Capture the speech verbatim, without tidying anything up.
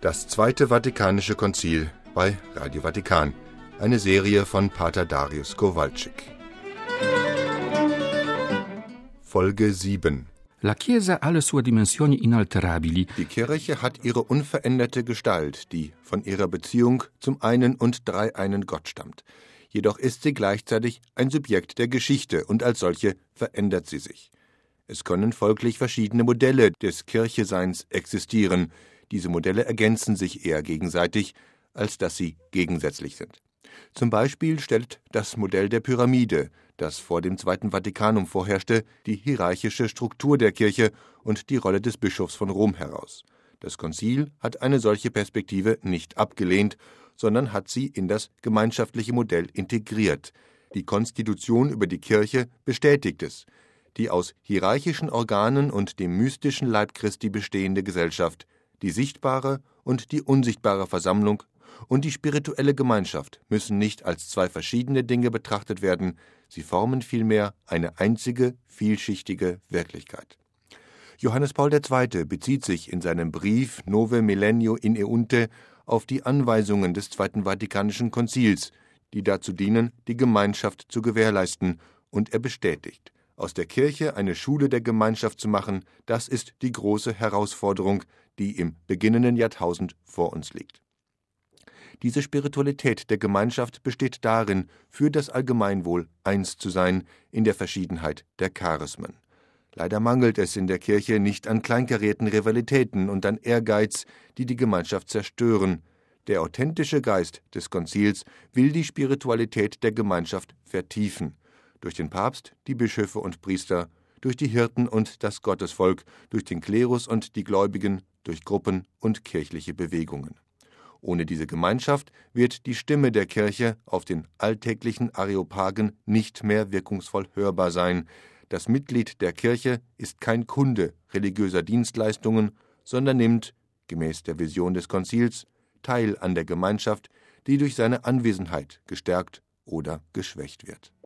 Das Zweite Vatikanische Konzil bei Radio Vatikan. Eine Serie von Pater Darius Kowalczyk. Folge sieben. La Chiesa ha le sue dimensioni inalterabili. Die Kirche hat ihre unveränderte Gestalt, die von ihrer Beziehung zum einen und dreieinen Gott stammt. Jedoch ist sie gleichzeitig ein Subjekt der Geschichte und als solche verändert sie sich. Es können folglich verschiedene Modelle des Kircheseins existieren. Diese Modelle ergänzen sich eher gegenseitig, als dass sie gegensätzlich sind. Zum Beispiel stellt das Modell der Pyramide, das vor dem Zweiten Vatikanum vorherrschte, die hierarchische Struktur der Kirche und die Rolle des Bischofs von Rom heraus. Das Konzil hat eine solche Perspektive nicht abgelehnt, sondern hat sie in das gemeinschaftliche Modell integriert. Die Konstitution über die Kirche bestätigt es. Die aus hierarchischen Organen und dem mystischen Leib Christi bestehende Gesellschaft, die sichtbare und die unsichtbare Versammlung und die spirituelle Gemeinschaft müssen nicht als zwei verschiedene Dinge betrachtet werden, sie formen vielmehr eine einzige, vielschichtige Wirklichkeit. Johannes Paul der Zweite bezieht sich in seinem Brief Nove Millennio in Eunte auf die Anweisungen des Zweiten Vatikanischen Konzils, die dazu dienen, die Gemeinschaft zu gewährleisten, und er bestätigt: Aus der Kirche eine Schule der Gemeinschaft zu machen, das ist die große Herausforderung, die im beginnenden Jahrtausend vor uns liegt. Diese Spiritualität der Gemeinschaft besteht darin, für das Allgemeinwohl eins zu sein in der Verschiedenheit der Charismen. Leider mangelt es in der Kirche nicht an kleinkarierten Rivalitäten und an Ehrgeiz, die die Gemeinschaft zerstören. Der authentische Geist des Konzils will die Spiritualität der Gemeinschaft vertiefen. Durch den Papst, die Bischöfe und Priester, durch die Hirten und das Gottesvolk, durch den Klerus und die Gläubigen, durch Gruppen und kirchliche Bewegungen. Ohne diese Gemeinschaft wird die Stimme der Kirche auf den alltäglichen Areopagen nicht mehr wirkungsvoll hörbar sein. Das Mitglied der Kirche ist kein Kunde religiöser Dienstleistungen, sondern nimmt, gemäß der Vision des Konzils, teil an der Gemeinschaft, die durch seine Anwesenheit gestärkt oder geschwächt wird.